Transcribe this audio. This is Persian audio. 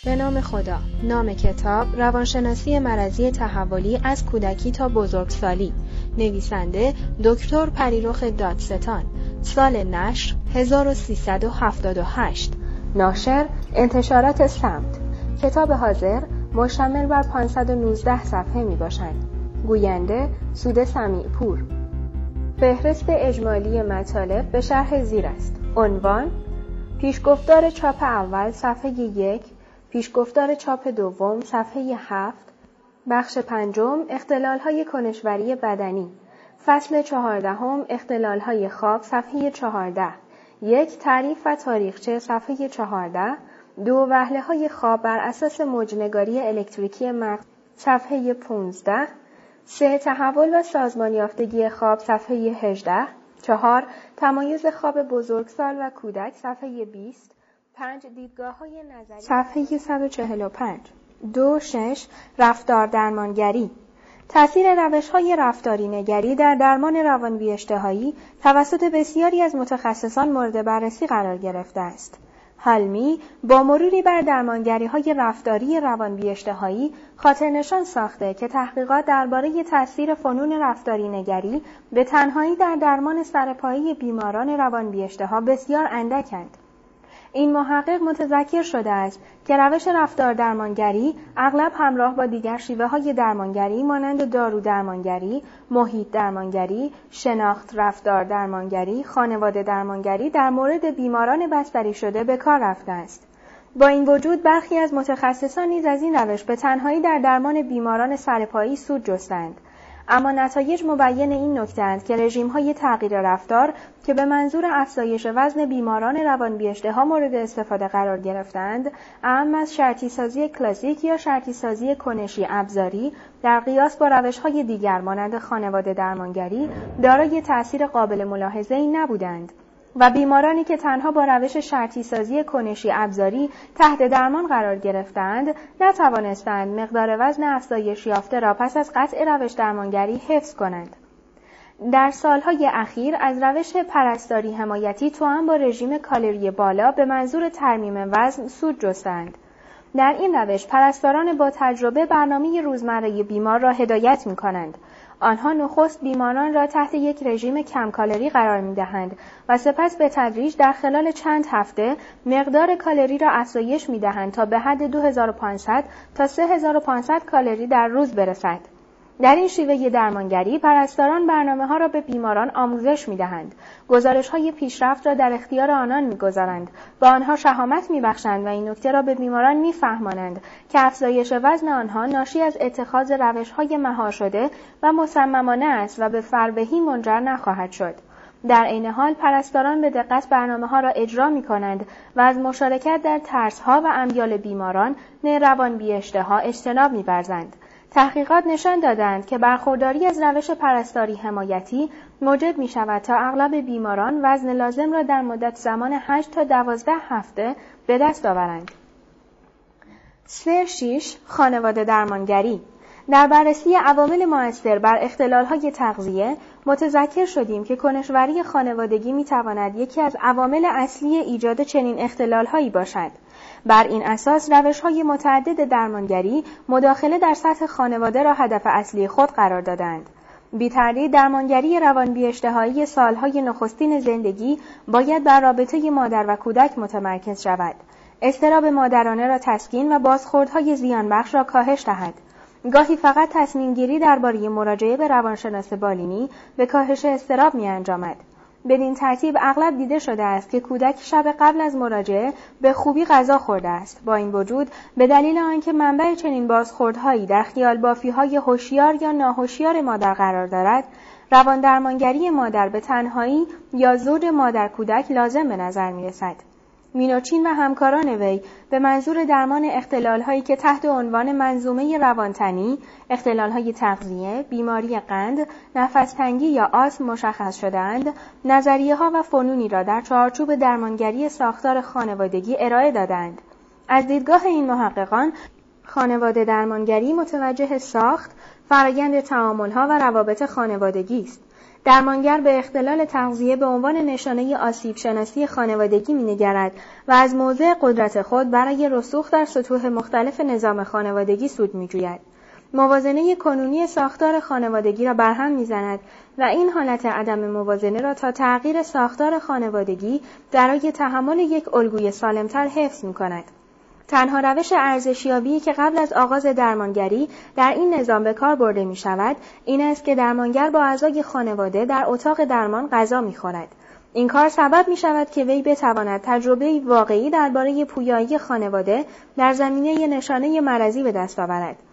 به نام خدا. نام کتاب روانشناسی مرزی تحولی از کودکی تا بزرگسالی. نویسنده دکتر پریرخ دادستان. سال نشر 1378. ناشر انتشارات صمت. کتاب حاضر مشتمل بر 519 صفحه می باشد. گوینده سوده سمیع‌پور. فهرست اجمالی مطالب به شرح زیر است. عنوان: پیشگفتار چاپ اول صفحه 1، پیشگفتار چاپ دوم صفحه 7، بخش پنجم اختلال‌های کنشوری بدنی، فصل 14 اختلال‌های خواب صفحه 14، 1 تعریف و تاریخچه صفحه 14، 2 وهله‌های خواب بر اساس موج‌نگاری الکتریکی مغز صفحه 15، 3 تحول و سازمان یافتگی خواب صفحه 18، 4 تمایز خواب بزرگسال و کودک صفحه 20، 5 دیدگاه‌های نظری صفحه 145، 2 6 رفتار درمانگری. تأثیر روش‌های رفتاری نگری در درمان روانبی‌اشتهایی توسط بسیاری از متخصصان مورد بررسی قرار گرفته است. حلمی با مروری بر درمانگری‌های رفتاری روانبی‌اشتهایی خاطرنشان ساخته که تحقیقات درباره تأثیر فنون رفتاری نگری به تنهایی در درمان سرپایی بیماران روانبی‌اشتها بسیار اندکند. این محقق متذکر شده است که روش رفتار درمانگری اغلب همراه با دیگر شیوه‌های درمانگری مانند دارو درمانگری، محیط درمانگری، شناخت رفتار درمانگری، خانواده درمانگری در مورد بیماران بستری شده به کار رفته است. با این وجود برخی از متخصصان نیز از این روش به تنهایی در درمان بیماران سرپایی سود جستند. اما نتایج مبین این نکته‌اند که رژیم‌های تغییر رفتار که به منظور افزایش وزن بیماران روانبی‌اشتها مورد استفاده قرار گرفتند، اعم از شرطی‌سازی کلاسیک یا شرطی‌سازی کنشی ابزاری در قیاس با روش‌های دیگر مانند خانواده درمانگری دارای تأثیر قابل ملاحظه‌ای نبودند و بیمارانی که تنها با روش شرطی‌سازی کنشی ابزاری تحت درمان قرار گرفتند نتوانستند مقدار وزن افزایش یافته را پس از قطع روش درمانگری حفظ کنند. در سالهای اخیر از روش پرستاری حمایتی توأم با رژیم کالری بالا به منظور ترمیم وزن سود جستند. در این روش پرستاران با تجربه برنامه روزمره بیمار را هدایت می‌کنند. آنها نخست بیماران را تحت یک رژیم کم کالری قرار می‌دهند و سپس به تدریج در خلال چند هفته مقدار کالری را افزایش می‌دهند تا به حد 2500 تا 3500 کالری در روز برسد. در این شیوه درمانگری پرستاران برنامه‌ها را به بیماران آموزش می‌دهند، گزارش‌های پیشرفت را در اختیار آنان می‌گذارند، با آنها شهامت می‌بخشند و این نکته را به بیماران می‌فهمانند که افزایش وزن آنها ناشی از اتخاذ روش‌های مهار شده و مصممانه است و به فربهی منجر نخواهد شد. در عین حال پرستاران به دقت برنامه‌ها را اجرا می‌کنند و از مشارکت در ترس‌ها و امیال بیماران روانبی‌اشتها اجتناب می‌ورزند. تحقیقات نشان دادند که برخورداری از روش پرستاری حمایتی موجب می شود تا اغلب بیماران وزن لازم را در مدت زمان 8 تا 12 هفته به دست آورند. 3-6 خانواده درمانگری. در بررسی عوامل مؤثر بر اختلال‌های تغذیه متذکر شدیم که کنشوری خانوادگی می تواند یکی از عوامل اصلی ایجاد چنین اختلال‌هایی باشد. بر این اساس روش‌های متعدد درمانگری مداخله در سطح خانواده را هدف اصلی خود قرار دادند. بی‌تردید درمانگری روانبی‌اشتهایی سالهای نخستین زندگی باید بر رابطه مادر و کودک متمرکز شود. اضطراب مادرانه را تسکین و بازخوردهای زیانبخش را کاهش دهد. گاهی فقط تصمیم‌گیری درباره مراجعه به روانشناس بالینی به کاهش اضطراب می‌انجامد. بدین ترتیب اغلب دیده شده است که کودک شب قبل از مراجعه به خوبی غذا خورده است. با این وجود به دلیل آنکه منبع چنین بازخوردهایی در خیال بافی‌های هوشیار یا ناهوشیار مادر قرار دارد، رواندرمانگری مادر به تنهایی یا زوج مادر کودک لازم به نظر می‌رسد. مینوچین و همکاران وی به منظور درمان اختلال‌هایی که تحت عنوان منظومه روانتنی، اختلال‌های تغذیه، بیماری قند، نفس‌تنگی یا آسم مشخص شده‌اند، نظریه‌ها و فنونی را در چارچوب درمانگری ساختار خانوادگی ارائه دادند. از دیدگاه این محققان، خانواده درمانگری متوجه ساخت، فرایند تعامل‌ها و روابط خانوادگی است. درمانگر به اختلال تغذیه به عنوان نشانه آسیب شناسی خانوادگی می‌نگرد و از موضع قدرت خود برای رسوخ در سطوح مختلف نظام خانوادگی سود می‌جوید. موازنه کنونی ساختار خانوادگی را برهم می‌زند و این حالت عدم موازنه را تا تغییر ساختار خانوادگی برای تحمل یک الگوی سالمتر حفظ می‌کند. تنها روش ارزشیابی که قبل از آغاز درمانگری در این نظام به کار برده می شود این است که درمانگر با اعضای خانواده در اتاق درمان غذا می خورد. این کار سبب می شود که وی بتواند تجربه واقعی درباره پویایی خانواده در زمینه نشانه مرضی به دست آورد.